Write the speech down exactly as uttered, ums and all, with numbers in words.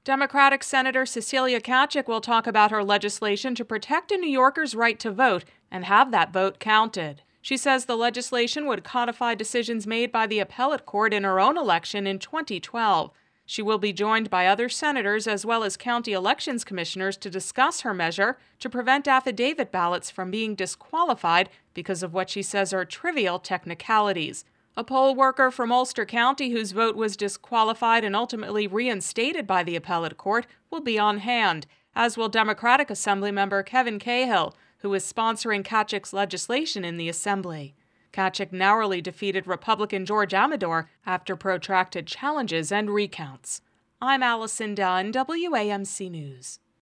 Democratic Senator Cecilia Kachik will talk about her legislation to protect a New Yorker's right to vote and have that vote counted. She says the legislation would codify decisions made by the appellate court in her own election in twenty twelve. She will be joined by other senators as well as county elections commissioners to discuss her measure to prevent affidavit ballots from being disqualified because of what she says are trivial technicalities. A poll worker from Ulster County whose vote was disqualified and ultimately reinstated by the appellate court will be on hand, as will Democratic Assemblymember Kevin Cahill, who is sponsoring Kachik's legislation in the Assembly. Kachik narrowly defeated Republican George Amador after protracted challenges and recounts. I'm Allison Dunn, W A M C News.